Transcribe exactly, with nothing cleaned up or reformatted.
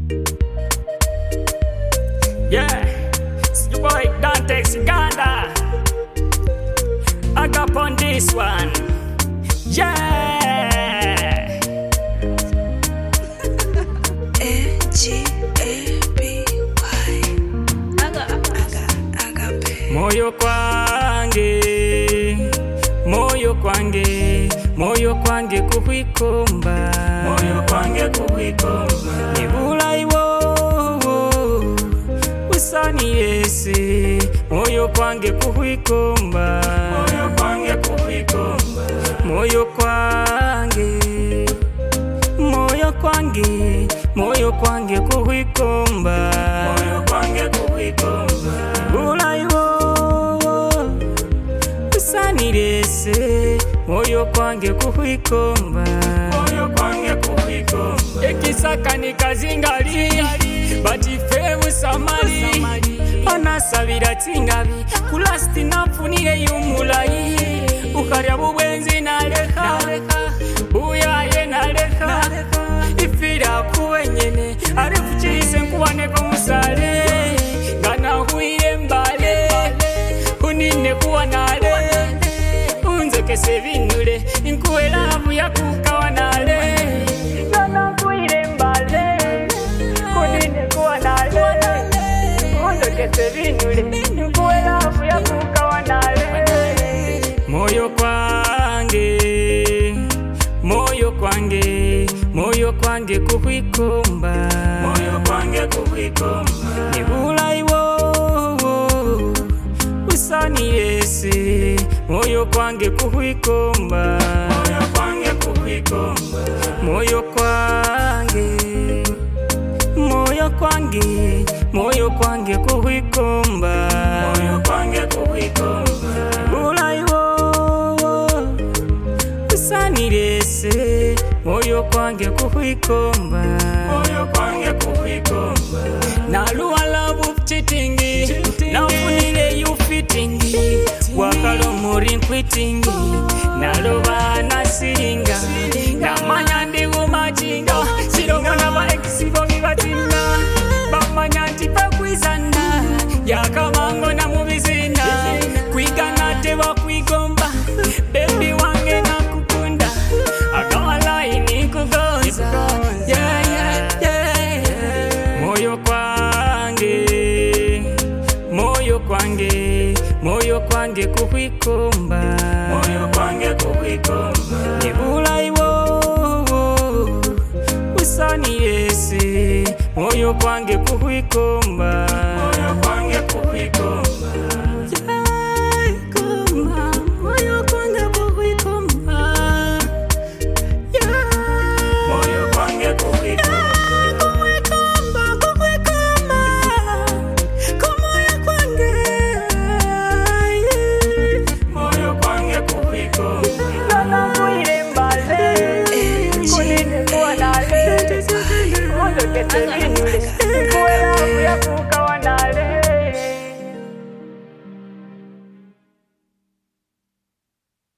Yeah, it's your boy Dante Siganda. I got on this one. Yeah. A G A B Y. Aga, aga, agape. Moyo kwange, moyo kwange, moyo kwange kuhwikomba, moyo kwange kuhwikomba. Nibula iwo, usani yese, moyo kwange kuhwikomba, moyo kwange kuhwikomba. Moyo kwange, moyo kwange, moyo kwange kuhwikomba, moyo kwange kuhwikomba. Nibula iwo, usanirese, moyo kwange kuhwikomba, moyo kwange kuhwikomba. Ekisaka ni kazingali, batife busamali, anasabira tingabi, kulasti nafunire yumulayi, ukarya bubwenzi naleka, buyaye naleka, ifira kuwenyene, arifuchise nkuwaneko musale, ngana huire mbale, unine kuwa nale, unzekese vinule, inkuwe lavu ya kukawa nale, ngana huire mbale, unine kuwa nale, unzekese vinule, inkuwe lavu ya kukawa nale. Moyo kwange, moyo kwange, moyo kwange kuhwikomba, moyo kwange kuhwikomba. Nibula iwo, usani yese, moyo kwange kuhwikomba, moyo kwange kuhwikomba. Moyo kwange, moyo kwange, moyo kwange kuhwikomba, moyo kwange kuhwikomba. Nibula iwo, usanirese, moyo kwange kuhwikomba, moyo kwange kuhwikomba. Naluwa love of cheating, nafunire you fitting, wakalo muri quitting, naloba nasiringa, namanya ndi umachinga, sironga naba ekisibo bibatinda, bamanya ntipe kwizana, yakamango na mubizina, kwigana teba kwigomba, baby wange nakukunda, akawala inikugonza, yeah, yeah, yeah. Moyo kwange, moyo kwange, moyo kwange kuhwikomba, moyo kwange kuhwikomba. Nibula iwo, usani yese, moyo kwange kuhwikomba, moyo kwange kuhwikomba. Yeah, komba, moyo kwange kuhwikomba. Yeah, moyo kwange kuhwikomba. Kunine kuwa nale, mozo kete vinule, kuwe lavu ya kukawa